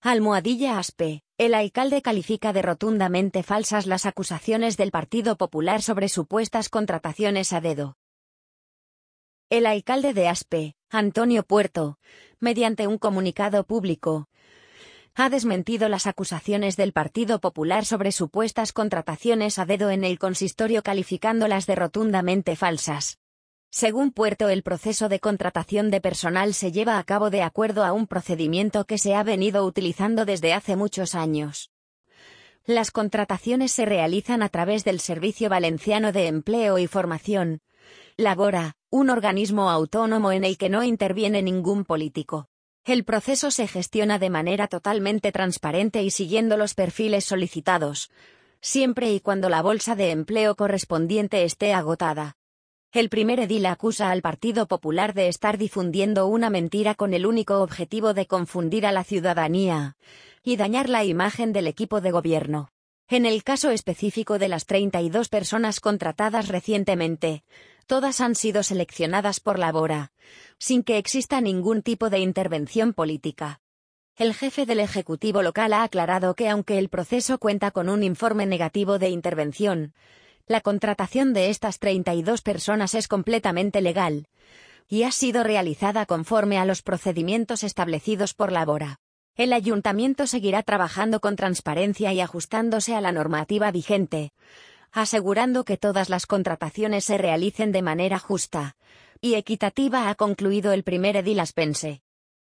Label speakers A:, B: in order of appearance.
A: Almohadilla Aspe. El alcalde califica de rotundamente falsas las acusaciones del Partido Popular sobre supuestas contrataciones a dedo. El alcalde de Aspe, Antonio Puerto, mediante un comunicado público, ha desmentido las acusaciones del Partido Popular sobre supuestas contrataciones a dedo en el consistorio, calificándolas de rotundamente falsas. Según Puerto, el proceso de contratación de personal se lleva a cabo de acuerdo a un procedimiento que se ha venido utilizando desde hace muchos años. Las contrataciones se realizan a través del Servicio Valenciano de Empleo y Formación, Labora, un organismo autónomo en el que no interviene ningún político. El proceso se gestiona de manera totalmente transparente y siguiendo los perfiles solicitados, siempre y cuando la bolsa de empleo correspondiente esté agotada. El primer edil acusa al Partido Popular de estar difundiendo una mentira con el único objetivo de confundir a la ciudadanía y dañar la imagen del equipo de gobierno. En el caso específico de las 32 personas contratadas recientemente, todas han sido seleccionadas por Labora, sin que exista ningún tipo de intervención política. El jefe del Ejecutivo local ha aclarado que aunque el proceso cuenta con un informe negativo de intervención, la contratación de estas 32 personas es completamente legal y ha sido realizada conforme a los procedimientos establecidos por Labora. El ayuntamiento seguirá trabajando con transparencia y ajustándose a la normativa vigente, asegurando que todas las contrataciones se realicen de manera justa y equitativa, ha concluido el primer edil aspense.